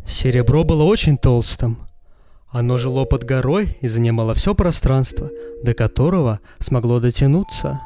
Серебро было очень толстым. Оно жило под горой и занимало все пространство, до которого смогло дотянуться.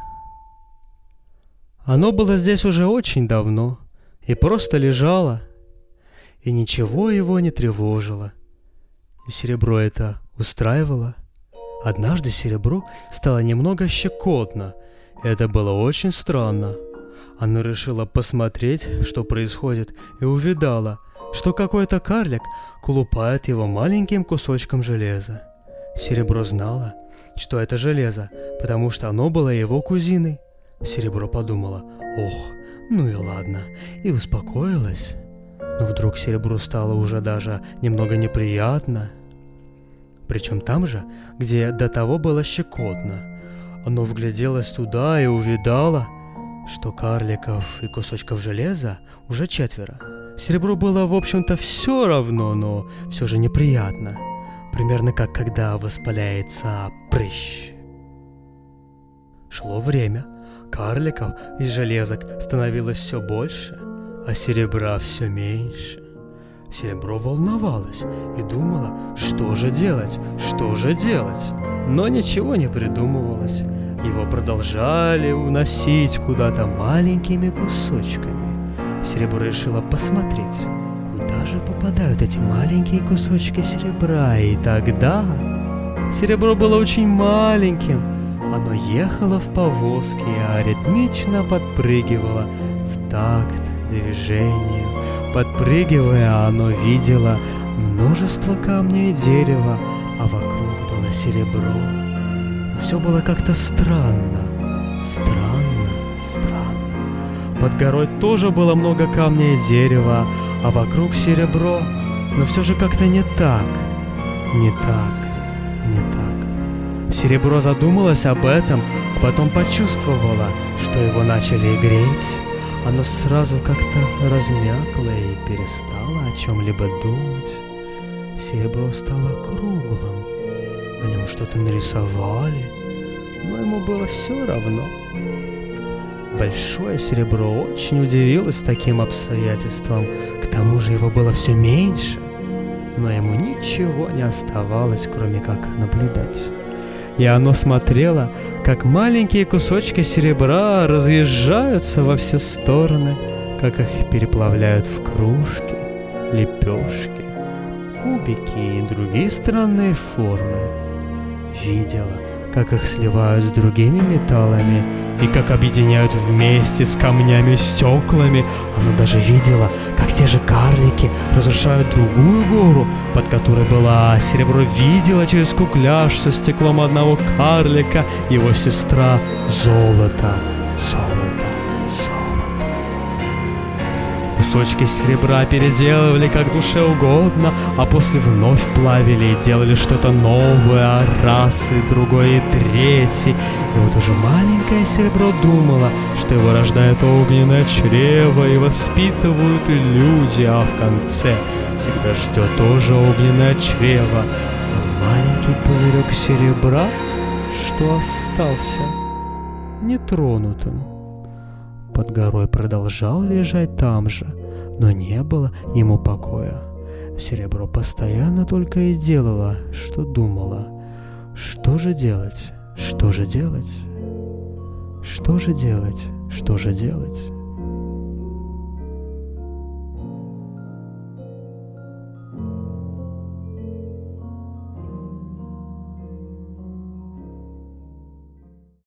Оно было здесь уже очень давно и просто лежало, и ничего его не тревожило. И серебро это устраивало. Однажды серебру стало немного щекотно. Это было очень странно. Оно решило посмотреть, что происходит, и увидало, что какой-то карлик колупает его маленьким кусочком железа. Серебро знало, что это железо, потому что оно было его кузиной. Серебро подумало: «Ох, ну и ладно», и успокоилось. Но вдруг серебру стало уже даже немного неприятно. Причем там же, где до того было щекотно. Оно вгляделось туда и увидало, что карликов и кусочков железа уже 4. Серебру было, в общем-то, все равно, но все же неприятно. Примерно как когда воспаляется прыщ. Шло время. Карликов из железок становилось все больше, а серебра все меньше. Серебро волновалось и думало, что же делать, но ничего не придумывалось. Его продолжали уносить куда-то маленькими кусочками. Серебро решило посмотреть, куда же попадают эти маленькие кусочки серебра, и тогда серебро было очень маленьким. Оно ехало в повозке и ритмично подпрыгивало в такт движению. Подпрыгивая, оно видело множество камней и дерева, а вокруг было серебро. Все было как-то странно. Под горой тоже было много камней и дерева, а вокруг серебро, но все же как-то не так. Серебро задумалось об этом, а потом почувствовало, что его начали греть. Оно сразу как-то размякло и перестало о чем-либо думать. Серебро стало круглым, на нем что-то нарисовали, но ему было все равно. Большое серебро очень удивилось таким обстоятельствам, к тому же его было все меньше, но ему ничего не оставалось, кроме как наблюдать. И оно смотрело, как маленькие кусочки серебра разъезжаются во все стороны, как их переплавляют в кружки, лепешки, кубики и другие странные формы. Видела, как их сливают с другими металлами и как объединяют вместе с камнями и стеклами. Оно даже видела, как те же карлики разрушают другую гору, под которой была. Серебро видела через кугляш со стеклом одного карлика, его сестра золото. Кусочки серебра переделывали как душе угодно, а после вновь плавили и делали что-то новое, раз и другое, и третье. И вот уже маленькое серебро думало, что его рождает огненное чрево и воспитывают и люди, а в конце всегда ждет тоже огненное чрево. А маленький пузырек серебра, что остался нетронутым, под горой продолжал лежать там же, но не было ему покоя. Серебро постоянно только и делало, что думало: что же делать?